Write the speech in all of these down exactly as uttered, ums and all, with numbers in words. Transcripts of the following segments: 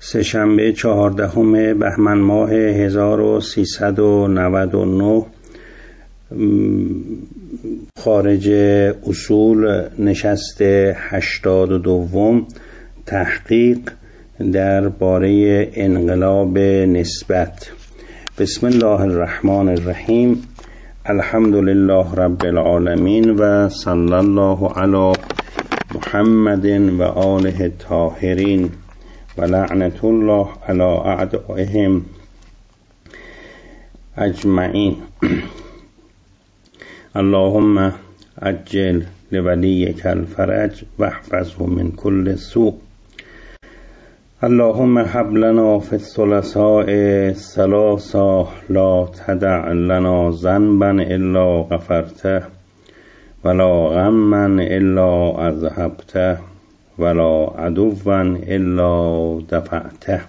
سه‌شنبه چهاردهم بهمن ماه هزار و سیصد و نود و نه خارج اصول نشست هشتاد و دوم تحقیق در باره انقلاب نسبت. بسم الله الرحمن الرحیم. الحمد لله رب العالمین و صلی الله علی محمد و آله الطاهرین و لعنت الله علی اعدائهم اجمعین. اللهم عجل لولیک الفرج واحفظه من كل سوء. اللهم هب لنا في الثلاثاء ثلاثا لا تدع لنا ذنبا الا غفرته ولا غما الا اذهبته ولا عدوا الا دفعته.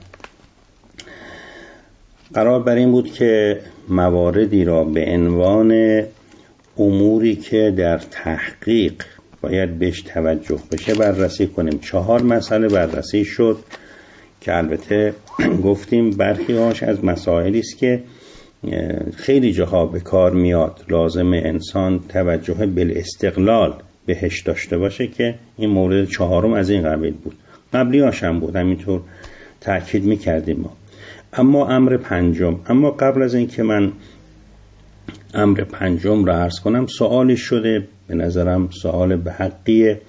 قرار بر این بود که مواردی را به عنوان اموری که در تحقیق باید بهش توجه بشه بررسی کنیم. چهار مسئله بررسی شد که البته گفتیم برخی هاش از مسائلی است که خیلی جاها به کار میاد، لازم انسان توجه بالاستقلال بهش داشته باشه که این مورد چهارم از این قبیل بود. قبلی هاش هم بود، همینطور تأکید میکردیم ما. اما امر پنجم، اما قبل از این که من امر پنجم را عرض کنم، سوالی شده به نظرم سوال به حقیه،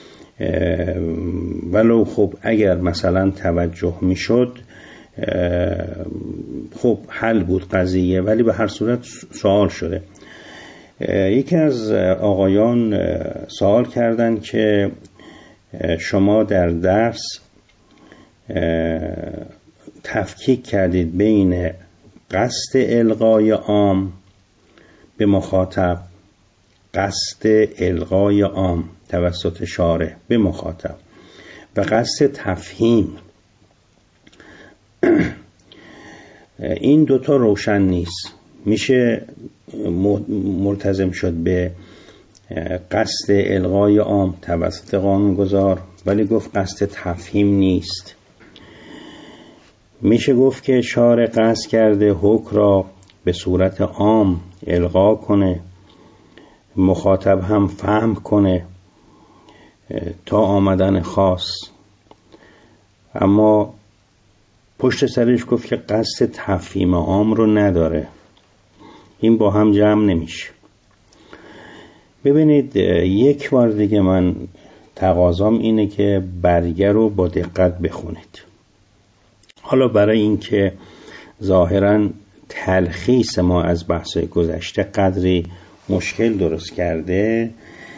ولو خب اگر مثلا توجه میشد خب حل بود قضیه، ولی به هر صورت سوال شده. یکی از آقایان سوال کردن که شما در درس تفکیک کردید بین قصد الغای عام به مخاطب، قصد الغای عام توسط شارع به مخاطب و قصد تفهیم. این دوتا روشن نیست. میشه ملتزم شد به قصد الغای عام توسط قانونگذار، ولی گفت قصد تفهیم نیست. میشه گفت که شارع قصد کرده حکم را به صورت عام الغا کنه، مخاطب هم فهم کنه تا آمدن خاص، اما پشت سرش گفت که قصد تفهیم عام رو نداره. این با هم جمع نمیشه. ببینید، یک بار دیگه من تقاضام اینه که برگه رو با دقت بخونید. حالا برای این که ظاهراً تلخیص ما از بحث گذشته قدری مشکل درست کرده،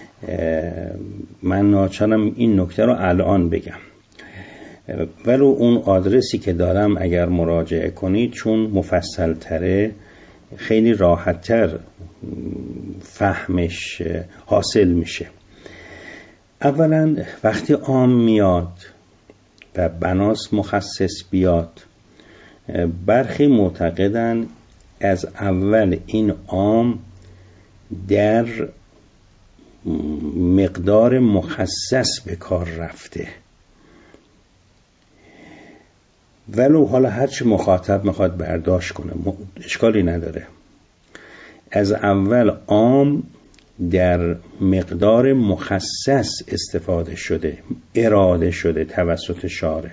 من ناچارم این نکته رو الان بگم، ولو اون آدرسی که دارم اگر مراجعه کنید چون مفصل تره خیلی راحت تر فهمش حاصل میشه. اولا وقتی عام میاد و بناس مخصص بیاد، برخی معتقدن از اول این عام در مقدار مخصص به کار رفته، ولو حالا هرچی مخاطب میخواد برداشت کنه اشکالی نداره. از اول عام در مقدار مخصص استفاده شده، اراده شده توسط شارع.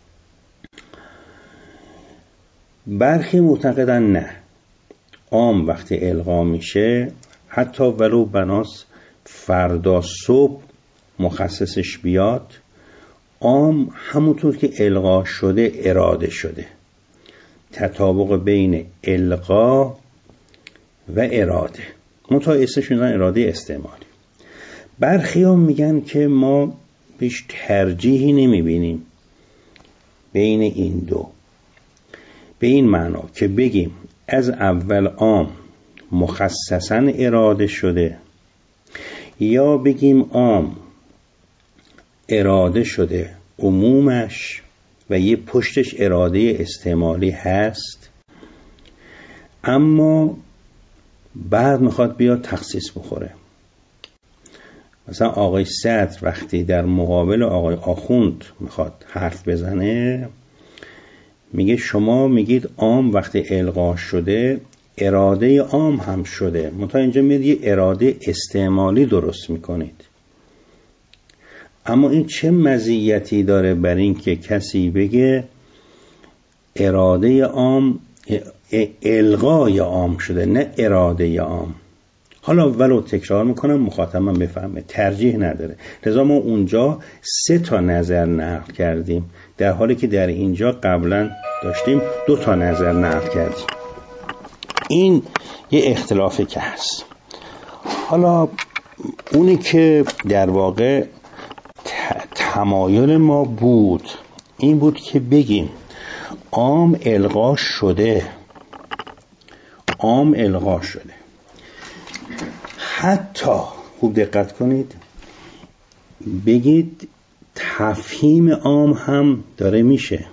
برخی معتقدن نه، عام وقتی الغا میشه حتی ولو بناس فردا صبح مخصصش بیاد، عام همونطور که الغا شده اراده شده. تطابق بین الغا و اراده، منتها اسمشون اراده استعمالی. برخی هم میگن که ما بیش ترجیحی نمیبینیم بین این دو، به این معنا که بگیم از اول عام مخصصاً اراده شده، یا بگیم عام اراده شده عمومش و یه پشتش اراده استعمالی هست، اما بعد میخواد بیاد تخصیص بخوره. مثلا آقای صدر وقتی در مقابل آقای آخوند میخواد حرف بزنه، میگه شما میگید عام وقتی الغا شده اراده عام هم شده، منتها اینجا میاد یه اراده استعمالی درست میکنید. اما این چه مزیتی داره بر این که کسی بگه اراده عام الغای عام شده، نه اراده عام؟ حالا ولو تکرار میکنم مخاطبم بفهمه، ترجیح نداره. لذا ما اونجا سه تا نظر نقل کردیم، در حالی که در اینجا قبلا داشتیم دو تا نظر نقل کردیم. این یه اختلافی که هست. حالا اونی که در واقع تمایل ما بود این بود که بگیم عام الغا شده، عام الغا شده. حتی خوب دقت کنید بگید تفهیم عام هم داره میشه،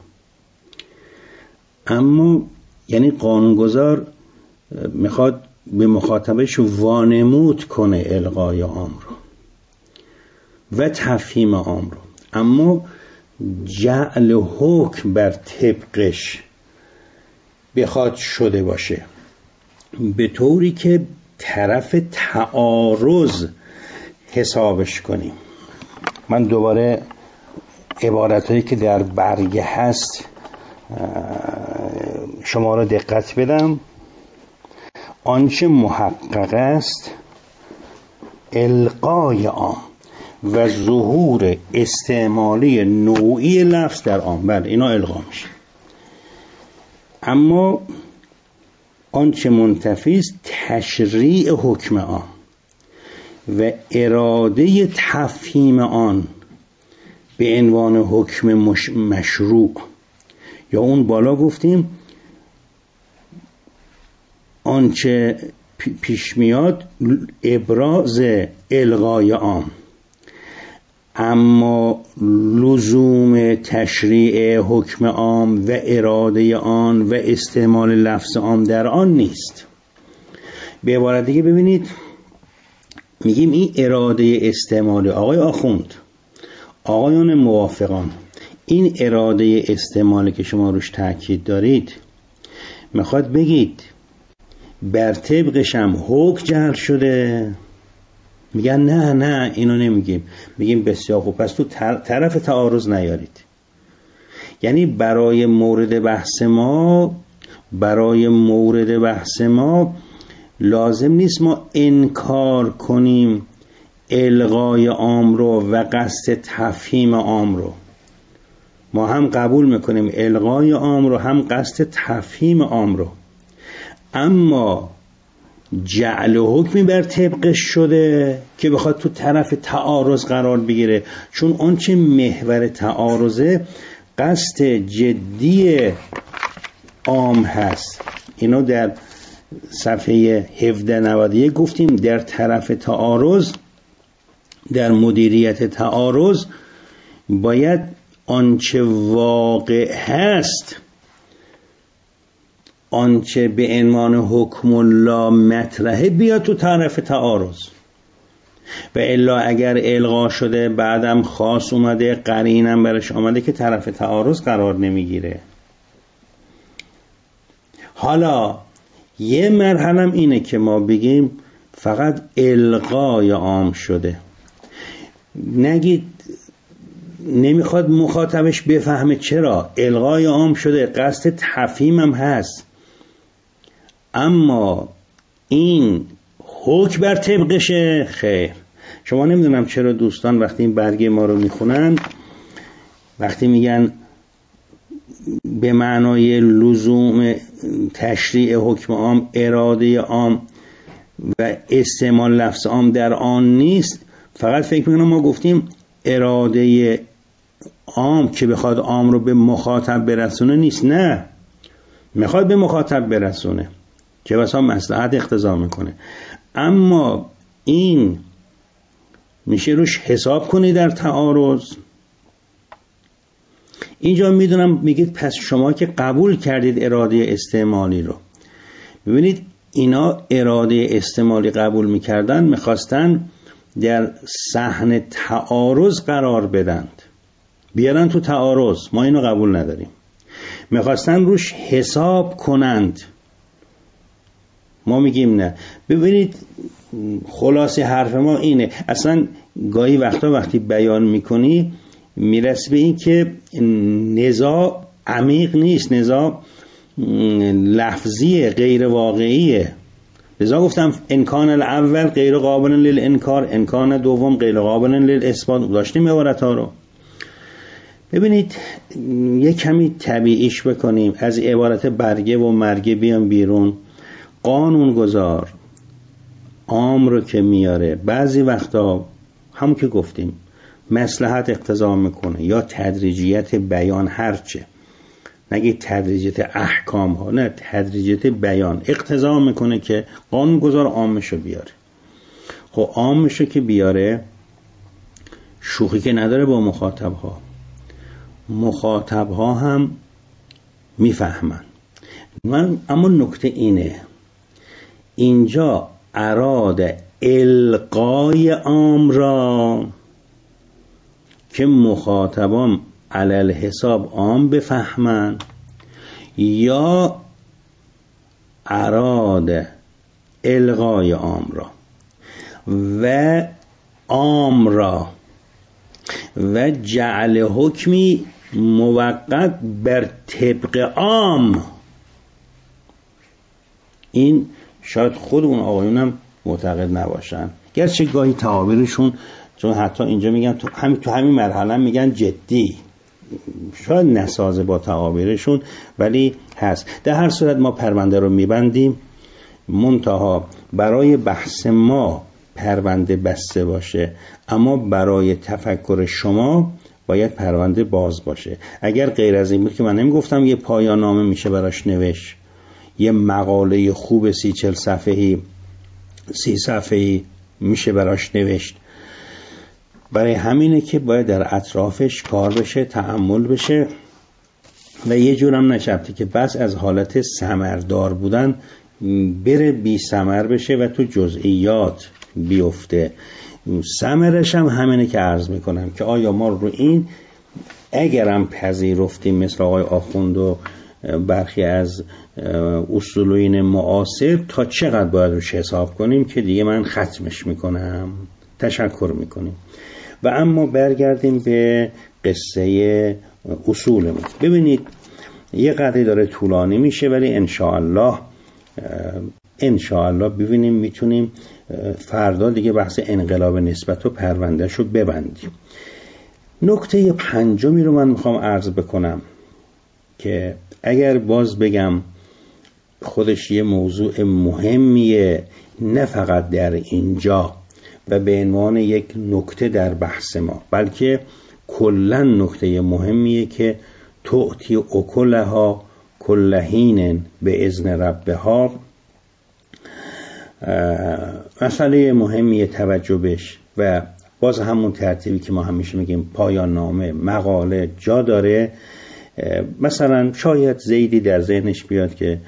اما یعنی قانونگذار میخواد به مخاطبش وانمود کنه الغای عام رو و تفهیم عام رو، اما جعل حکم بر طبقش بخواد شده باشه به طوری که طرف تعارض حسابش کنیم. من دوباره عبارتایی که در برگه هست شما را دقت بدم. آنچه محقق است القای عام و ظهور استعمالی نوعی لفظ در عام، بله اینا القا میشه. اما آنچه منتفی است تشریع حکم عام و اراده تفهیم آن به عنوان حکم مش... مشروع، یا اون بالا گفتیم آنچه پیش میاد ابراز الغای عام، اما لزوم تشریع حکم عام و اراده آن و استعمال لفظ عام در آن نیست. به عبارت دیگه ببینید میگیم این اراده استعمالی، آقای آخوند، آقایان موافقان، این اراده استعمالی که شما روش تاکید دارید میخواد بگید بر طبقش هم حکم جعل شده؟ میگن نه نه اینو نمیگیم. میگیم بسیار خوب، پس تو طرف تعارض نیارید. یعنی برای مورد بحث ما برای مورد بحث ما لازم نیست ما انکار کنیم الغای عام رو و قصد تفهیم عام رو. ما هم قبول میکنیم الغای عام رو هم قصد تفهیم عام رو، اما جعل حکمی بر طبقش شده که بخواد تو طرف تعارض قرار بگیره، چون آنچه محور تعارضه قصد جدی عام هست. اینو در صفحه هفده نود و یک گفتیم در طرف تعارض، در مدیریت تعارض باید آنچه واقع هست، آنچه به عنوان حکم الله مطرحه بیاد تو طرف تعارض، و الا اگر الغا شده بعدم خاص اومده قرینم برش آمده که طرف تعارض قرار نمیگیره. حالا یه مرحله اینه که ما بگیم فقط الغای عام شده، نگید نمیخواد مخاطبش بفهمه چرا الغای عام شده، قصد تفهیم هم هست، اما این حکم بر طبقشه. خیر، شما نمیدونم چرا دوستان وقتی این برگه ما رو میخونن وقتی میگن به معنای لزوم تشریع حکم عام اراده عام و استعمال لفظ عام در آن نیست، فقط فکر میکنم ما گفتیم اراده عام که بخواد عام رو به مخاطب برسونه نیست. نه، میخواد به مخاطب برسونه که بسا مصلحت اقتضا میکنه، اما این میشه روش حساب کنی در تعارض. اینجا میدونم میگید پس شما که قبول کردید اراده استعمالی رو، ببینید اینا اراده استعمالی قبول میکردن، میخواستن در صحن تعارض قرار بدند، بیارن تو تعارض، ما اینو قبول نداریم. میخواستن روش حساب کنند. ما میگیم نه. ببینید خلاصه حرف ما اینه، اصلا گاهی وقتا وقتی بیان میکنی میرسی به این که نزاع عمیق نیست، نزاع لفظیه، غیر واقعیه. لذا گفتم انکان الاول غیر قابل للانکار، انکان دوم غیر قابل للاثبات. داشتیم عبارت ها رو. ببینید یه کمی طبیعیش بکنیم، از عبارت برگه و مرگه بیام بیرون. قانون گذار عام رو که میاره بعضی وقتا همون که گفتیم مصلحت اقتضا میکنه یا تدریجیت بیان، هرچه نگه تدریجیت احکام ها، نه تدریجیت بیان اقتضا میکنه که قانون گذار عامشو بیاره. خب عامشو که بیاره شوخی که نداره با مخاطب ها، مخاطب ها هم میفهمن. من اما نکته اینه، اینجا اراد القای عام را که مخاطبان علل حساب عام بفهمن، یا اراد القای عام را و عام را و جعل حکمی موقت بر طبق عام. این شاید خود اون آقایونم معتقد نباشن، گرچه گاهی تعابیرشون، چون حتی اینجا میگن تو همین تو همین مرحله میگن جدی، شاید نسازه با تعابیرشون، ولی هست. در هر صورت ما پرونده رو میبندیم، منتها برای بحث ما پرونده بسته باشه، اما برای تفکر شما باید پرونده باز باشه. اگر غیر از این بود که من نمیگفتم یه پایان نامه میشه براش نوشت، یه مقاله خوب سی چل صفحه‌ای سی صفحه‌ای میشه براش نوشت. برای همینه که باید در اطرافش کار بشه، تأمل بشه و یه جورم نشبته که بس از حالت ثمردار بودن بره بی ثمر بشه و تو جزئیات بیفته. ثمرش هم همینه که عرض میکنم که آیا ما رو این اگرم پذیرفتیم مثل آقای آخوند و برخی از اصولین معاصر، تا چقدر باید روش حساب کنیم که دیگه من ختمش میکنم. تشکر میکنیم. و اما برگردیم به قصه اصولمون. ببینید یه قدری داره طولانی میشه، ولی انشاءالله انشاءالله ببینیم میتونیم فردا دیگه بحث انقلاب نسبت و پروندهش رو ببندیم. نکته پنجمی رو من میخوام عرض بکنم که اگر باز بگم خودش یه موضوع مهمیه، نه فقط در اینجا و به عنوان یک نکته در بحث ما، بلکه کلا نکته مهمیه که تؤتی اکلها کل حین به اذن ربها. مسئله مهمیه توجه بش و باز همون ترتیبی که ما همیشه میگیم پایان نامه مقاله جا داره. مثلا شاید زیدی در ذهنش بیاد که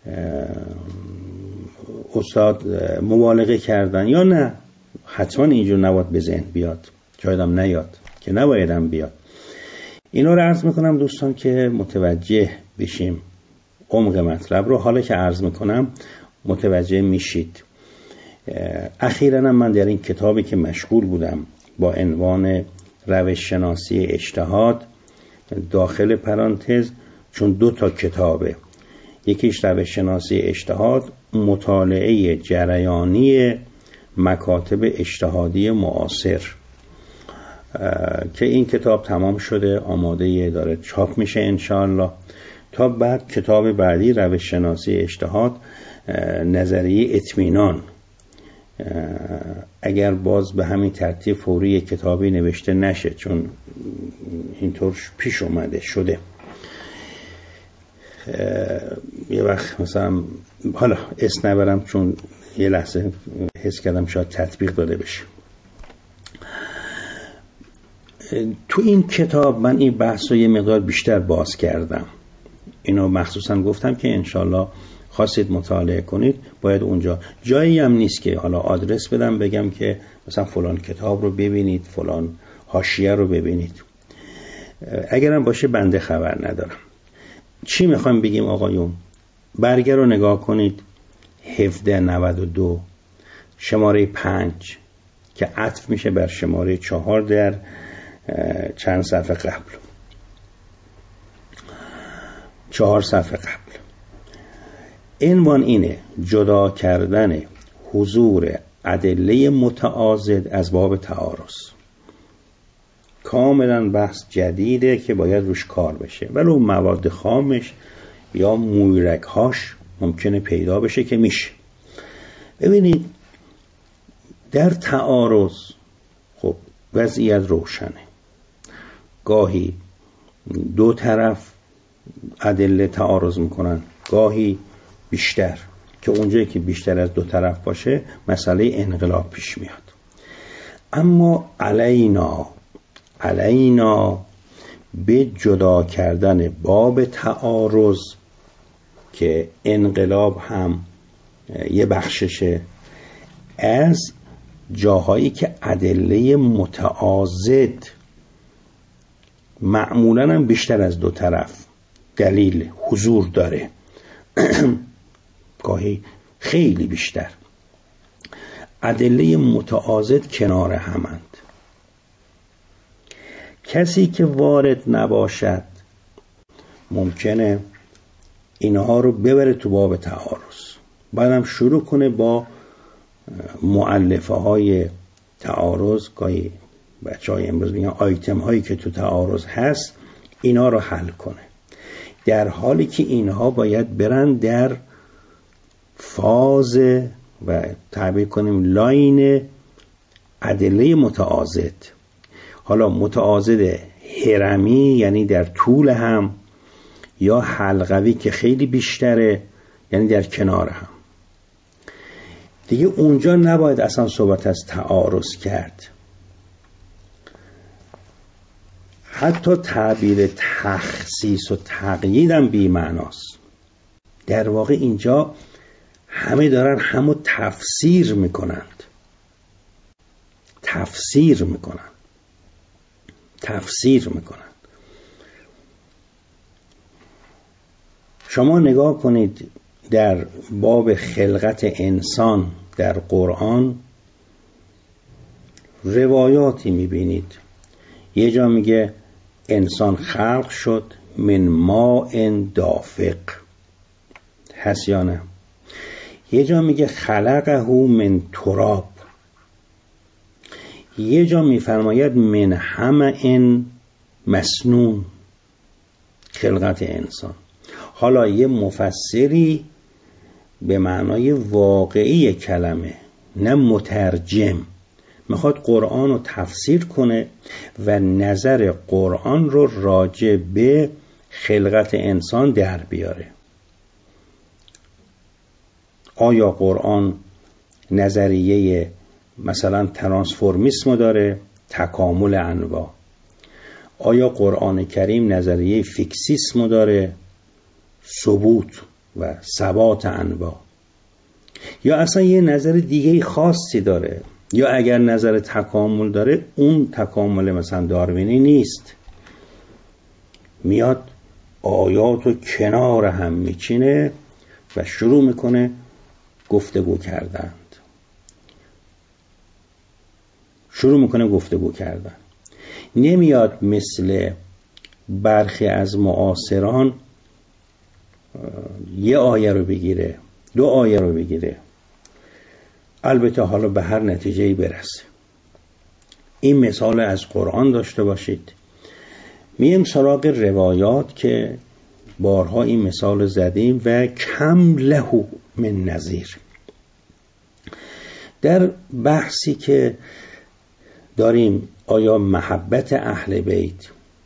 استاد مبالغه کردن، یا نه حتما اینجور نباید به ذهن بیاد، شاید هم نیاد که نباید هم بیاد. اینا رو عرض میکنم دوستان که متوجه بشیم عمق مطلب رو. حالا که عرض میکنم متوجه میشید. اخیراً هم من در این کتابی که مشغول بودم با عنوان روش شناسی اجتهاد، داخل پرانتز، چون دو تا کتابه، یکیش روش شناسی اجتهاد، مطالعه جریانی مکاتب اجتهادی معاصر، که این کتاب تمام شده، آماده داره چاپ میشه انشاءالله. تا بعد کتاب بعدی روش شناسی اجتهاد، نظریه اطمینان، اگر باز به همین ترتیب فوری کتابی نوشته نشه، چون اینطور پیش اومده شده. یه وقت مثلا حالا اسم نبرم چون یه لحظه حس کردم شاید تطبیق داده بشه. تو این کتاب من این بحث رو یه مقدار بیشتر باز کردم. اینو مخصوصا گفتم که انشالله خواستید مطالعه کنید، باید اونجا جایی هم نیست که حالا آدرس بدم بگم که مثلا فلان کتاب رو ببینید، فلان حاشیه رو ببینید. اگرم باشه بنده خبر ندارم. چی میخوایم بگیم آقایون؟ برگه رو نگاه کنید، هفده نود و دو شماره پنج که عطف میشه بر شماره چهار در چند صفحه قبل، چهار صفحه قبل. عنوان اینه: جدا کردن حضور ادله متعاضد از باب تعارض. کاملا بحث جدیده که باید روش کار بشه، ولو مواد خامش یا مویرک‌هاش ممکنه پیدا بشه که میشه. ببینید در تعارض خب وضعیت روشنه، گاهی دو طرف ادله تعارض میکنن، گاهی بیشتر، که اونجایی که بیشتر از دو طرف باشه مسئله انقلاب پیش میاد. اما علینا علینا به جدا کردن باب تعارض که انقلاب هم یه بخششه، از جاهایی که ادله متعاضد معمولاً هم بیشتر از دو طرف دلیل حضور داره، گاهی خیلی بیشتر، ادله متعاضد کنار همند. کسی که وارد نباشد ممکنه اینها رو ببره تو باب تعارض، بعدم شروع کنه با مؤلفه های تعارض، گاهی بچه های امروز میگن آیتم هایی که تو تعارض هست، اینا رو حل کنه، در حالی که اینها باید برن در فاز و تعبیر کنیم لاین ادله متعاضد. حالا متعاضد هرمی یعنی در طول هم، یا حلقوی که خیلی بیشتره یعنی در کنار هم. دیگه اونجا نباید اصلا صحبت از تعارض کرد. حتی تعبیر تخصیص و تقیید هم بی معناست. در واقع اینجا همه دارن همو تفسیر میکنند تفسیر میکنند تفسیر میکنند شما نگاه کنید در باب خلقت انسان در قرآن روایاتی میبینید. یه جا میگه انسان خلق شد من ماء دافق، هست یا نه؟ یه جا میگه خلقه من تراب، یه جا میفرماید من حمأ مسنون، خلقت انسان. حالا یه مفسری به معنای واقعی کلمه، نه مترجم، میخواد قرآن رو تفسیر کنه و نظر قرآن رو راجع به خلقت انسان در بیاره. آیا قرآن نظریه مثلا ترانسفورمیسم داره، تکامل انواع؟ آیا قرآن کریم نظریه فیکسیسم داره، ثبوت و ثبات انواع؟ یا اصلا یه نظر دیگه خاصی داره؟ یا اگر نظر تکامل داره اون تکامل مثلا داروینی نیست؟ میاد آیات رو کنار هم میچینه و شروع میکنه گفتگو کردند شروع میکنه گفتگو کردن. نمیاد مثل برخی از معاصران یه آیه رو بگیره، دو آیه رو بگیره، البته حالا به هر نتیجه‌ای برسه. این مثال از قرآن داشته باشید. میم سراغ روایات که بارها این مثال زدیم و کم له من نظیر. در بحثی که داریم آیا محبت اهل بیت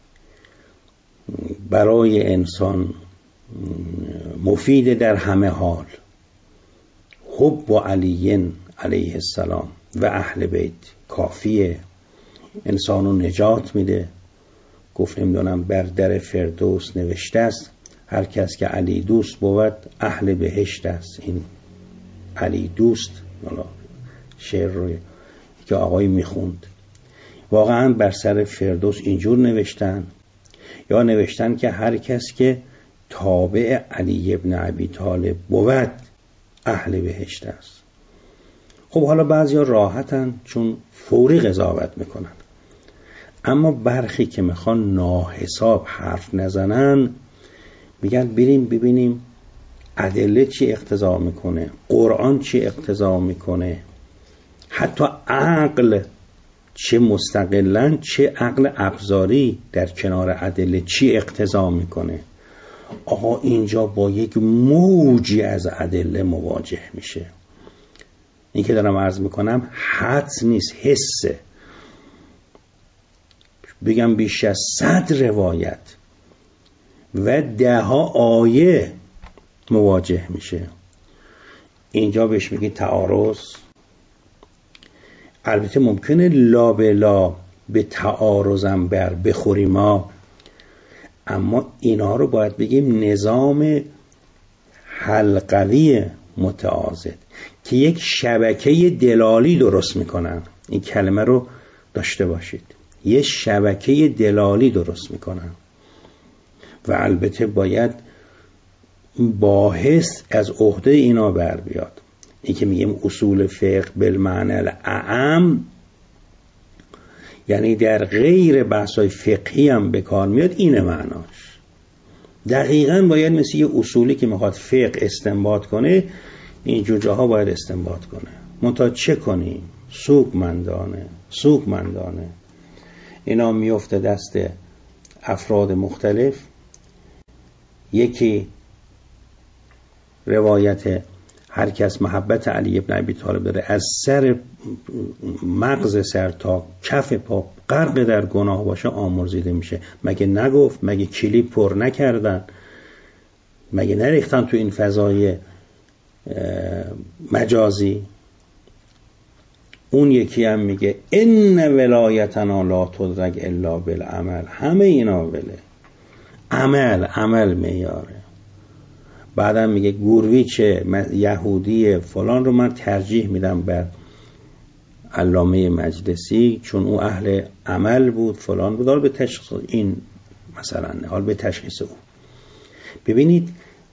برای انسان مفید در همه حال، حب و علی علیه السلام و اهل بیت کافیه، انسانو نجات میده؟ گفت نمیدونم بر در فردوس نوشته است هر کس که علی دوست بود اهل بهشت است. این علی دوست شعر روی که آقای میخوند، واقعا بر سر فردوس اینجور نوشتن؟ یا نوشتن که هر کس که تابع علی ابن ابی طالب بود اهل بهشت است. خب حالا بعضیا راحتن چون فوری قضاوت میکنن، اما برخی که میخوان ناحساب حرف نزنن میگن بریم ببینیم ادله چی اقتضا میکنه، قرآن چی اقتضا میکنه، حتی عقل چه مستقلاً چه عقل ابزاری در کنار ادله چی اقتضا میکنه. آقا اینجا با یک موجی از ادله مواجه میشه. این که دارم عرض میکنم حدس نیست، حسه. بگم بیش از صد روایت و ده ها آیه مواجه میشه. اینجا بهش میگی تعارض. البته ممکنه لا بلا به تعارضم بر بخوری ما، اما اینا رو باید بگیم نظام حلقوی متعاضد که یک شبکه دلالی درست میکنن. این کلمه رو داشته باشید، یه شبکه دلالی درست میکنن و البته باید باحث از عهده اینا بر بیاد. این که میگیم اصول فقه بالمعنی الاعم، یعنی در غیر بحث‌های فقهی هم به کار میاد، اینه معناش. دقیقاً باید مثل یه اصولی که میخواد فقه استنباط کنه اینجور جاها باید استنباط کنه. منتها چه کنیم؟ سوگمندانه سوگمندانه اینا میفته دست افراد مختلف. یکی روایت هر کس محبت علی ابن ابی طالب داره از سر مغز سر تا کف پا غرق در گناه باشه آمرزیده میشه. مگه نگفت؟ مگه کلیپ پر نکردن؟ مگه نریختن تو این فضای مجازی؟ اون یکی هم میگه ان ولایتنا لا تدرک الا بالعمل. همه اینا وله عمل عمل میاره. بعدم میگه گورویچ یهودی فلان رو من ترجیح میدم بر علامه مجلسی چون او اهل عمل بود فلان بود. حال به تشخیص این مثلا حال به تشخیص او. ببینید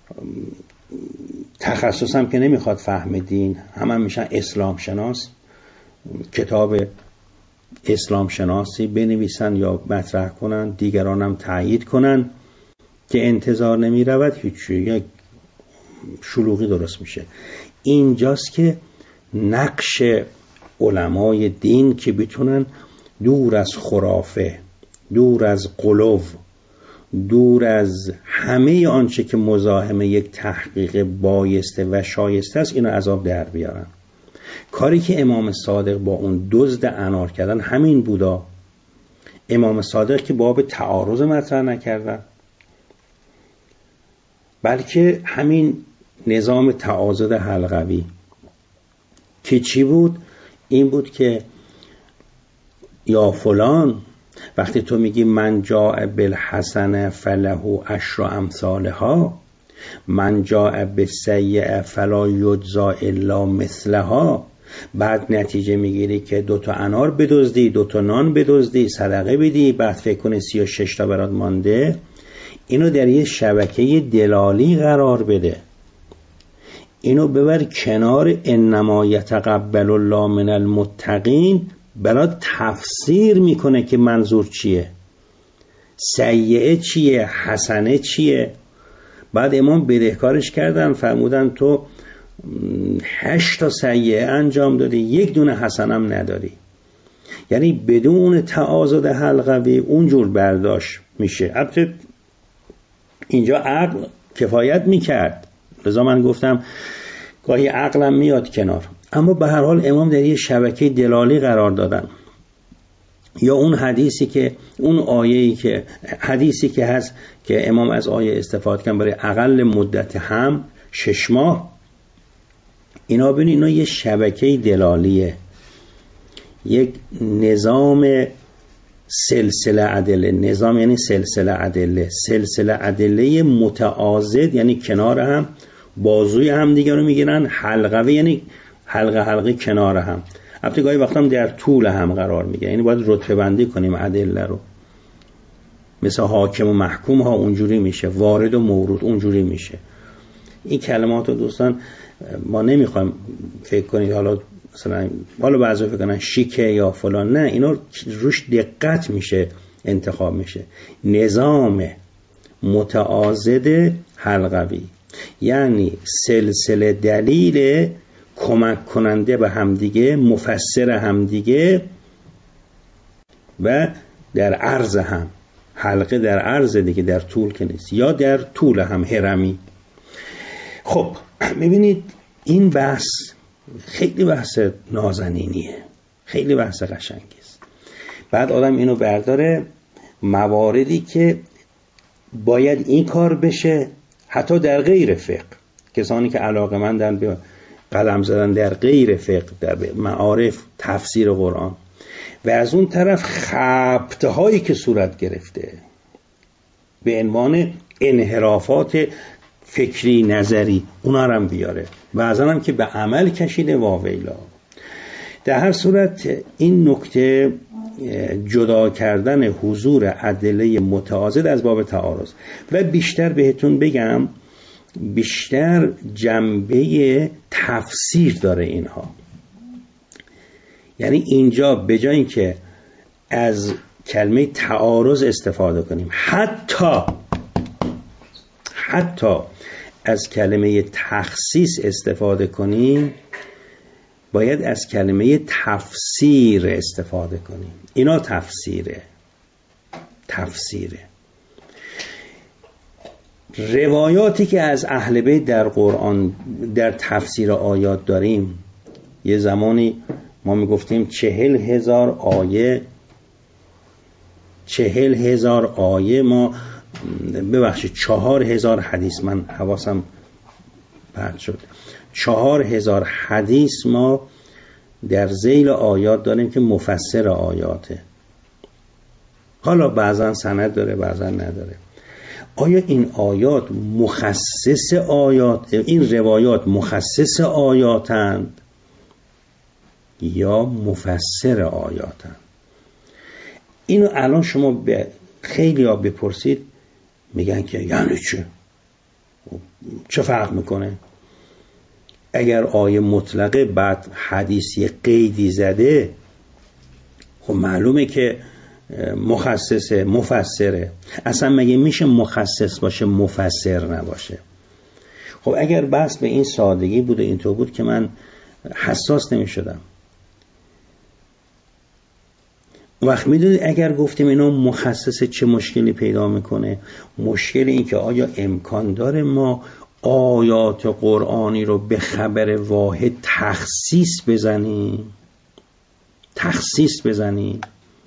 تخصص هم که نمیخواد فهم دین، هم, هم میشن اسلام شناس، کتاب اسلام شناسی بنویسن یا مطرح کنن، دیگران هم تایید کنن که انتظار نمی رود هیچی، یک شلوغی درست میشه. اینجاست که نقش علمای دین که بتونن دور از خرافه، دور از غلو، دور از همه آنچه که مزاحم یک تحقیق بایسته و شایسته است اینو عذاب در بیارن. کاری که امام صادق با اون دزد انار کردن همین بودا. امام صادق که باب تعارض مطرح نکردن، بلکه همین نظام تعاضد حلقوی که چی بود؟ این بود که یا فلان وقتی تو میگی من جاء بالحسنه فله عشر امثالها، من جاء بالسیئه فلا یجزا الا مثلها، بعد نتیجه میگیری که دوتا انار بدزدی، دوتا نان بدزدی، صدقه بدی، بعد فکر کنی سی و شش تا برات مانده. اینو در یه شبکه دلالی قرار بده، اینو ببر کنار انما یتقبل الله من المتقین، برات تفسیر میکنه که منظور چیه، سیئه چیه، حسنه چیه. بعد امام بدهکارش کردن، فرمودن تو هشت تا سیئه انجام دادی، یک دونه حسنم نداری. یعنی بدون تعاضد حلقوی اونجور برداشت میشه. البته اینجا عقل کفایت میکرد، لذا من گفتم گاهی عقلم میاد کنار، اما به هر حال امام در یه شبکه دلالی قرار دادن. یا اون حدیثی که اون آیه‌ای که حدیثی که هست که امام از آیه استفاده کردن برای اقل مدت هم شش ماه، اینا ببین اینا یه شبکه دلالیه، یک نظام سلسله ادله. نظام یعنی سلسله ادله، سلسله ادله متعاضد، یعنی کنار هم بازوی هم دیگه رو میگیرن. حلقوی یعنی حلقه حلقه کنار هم، البته گاهی وقتا هم در طول هم قرار میگیره. یعنی باید رتبه بندی کنیم ادله رو. مثل حاکم و محکوم ها اونجوری میشه، وارد و مورود اونجوری میشه. این کلمات رو دوستان ما نمیخوایم فکر کنید حالا مثلا حالا بعضی فکر کنن شیکه یا فلان، نه، اینا روش دقت میشه انتخاب میشه. نظام متعاضد حلقوی یعنی سلسله دلیل کمک کننده به همدیگه، مفسر همدیگه و در عرض هم، حلقه در عرض دیگه، در طول که نیست، یا در طول هم هرمی. خب میبینید این بحث خیلی بحث نازنینیه، خیلی بحث قشنگی است. بعد آدم اینو برداره مواردی که باید این کار بشه، حتی در غیر فقه، کسانی که علاقه‌مندن به قلم زدن در غیر فقه، در معارف، تفسیر قرآن، و از اون طرف خبطه هایی که صورت گرفته به عنوان انحرافات فکری نظری، اونا رو هم بیاره، بعضا هم که به عمل کشیده واویلا. در هر صورت این نکته جدا کردن حضور ادله متعاضد از باب تعارض، و بیشتر بهتون بگم بیشتر جنبه تفسیر داره اینها. یعنی اینجا به جای اینکه از کلمه تعارض استفاده کنیم، حتی حتی از کلمه تخصیص استفاده کنیم، باید از کلمه تفسیر استفاده کنیم. اینا تفسیره تفسیره روایاتی که از اهل بیت در قرآن در تفسیر آیات داریم، یه زمانی ما میگفتیم چهل هزار آیه چهل هزار آیه ما ببخشید چهار هزار حدیث، من حواسم پرت شد، چهار هزار حدیث ما در ذیل آیات داریم که مفسر آیاته. حالا بعضا سند داره بعضا نداره. آیا این آیات مخصص آیات، این روایات مخصص آیاتند یا مفسر آیاتند؟ اینو الان شما به خیلی ها بپرسید میگن که یعنی چه؟ چه فرق میکنه؟ اگر آیه مطلقه بعد حدیثی قیدی زده، خب معلومه که مخصصه، مفسره. اصلا مگه میشه مخصص باشه مفسر نباشه؟ خب اگر بحث به این سادگی بوده، اینطور بود که من حساس نمی شدم. وقت میدونید اگر گفتیم اینا مخصصه چه مشکلی پیدا میکنه؟ مشکل این که آیا امکان داره ما آیات قرآنی رو به خبر واحد تخصیص بزنیم؟ تخصیص بزنیم؟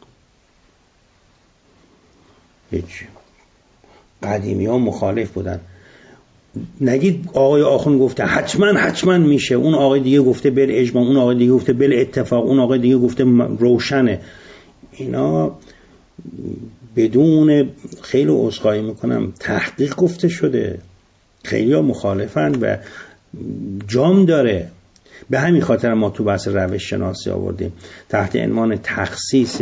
هیچ. قدیمی ها مخالف بودن. نگید آقای آخوند گفته حتما حتما میشه، اون آقای دیگه گفته بل اجماع، اون آقای دیگه گفته بل اتفاق، اون آقای دیگه گفته روشنه. اینا بدون، خیلی عذرخواهی میکنم، تحقیق گفته شده. خیلی ها مخالفن و جام داره. به همین خاطر ما تو بحث روش شناسی آوردیم تحت عنوان تخصیص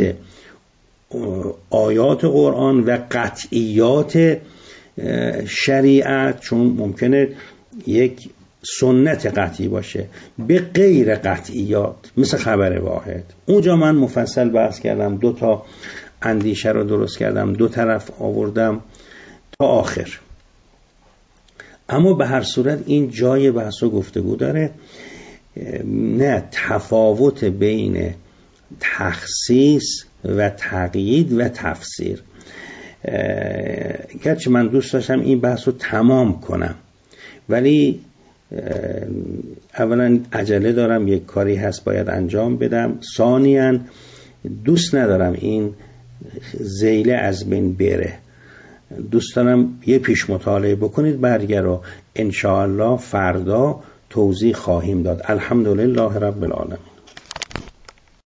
آیات قرآن و قطعیات شریعت، چون ممکنه یک سنت قطعی باشه به غیر قطعیات مثل خبر واحد. اونجا من مفصل بحث کردم، دو تا اندیشه رو درست کردم، دو طرف آوردم تا آخر. اما به هر صورت این جای بحث و گفتگو داره. نه، تفاوت بین تخصیص و تقیید و تفسیر. گرچه من دوست داشتم این بحث رو تمام کنم، ولی اولا عجله دارم، یک کاری هست باید انجام بدم، ثانیاً دوست ندارم این ذیله از بین بره. دوست دارم یه پیش مطالعه بکنید برگر رو انشاءالله فردا توضیح خواهیم داد. الحمدلله رب العالمین.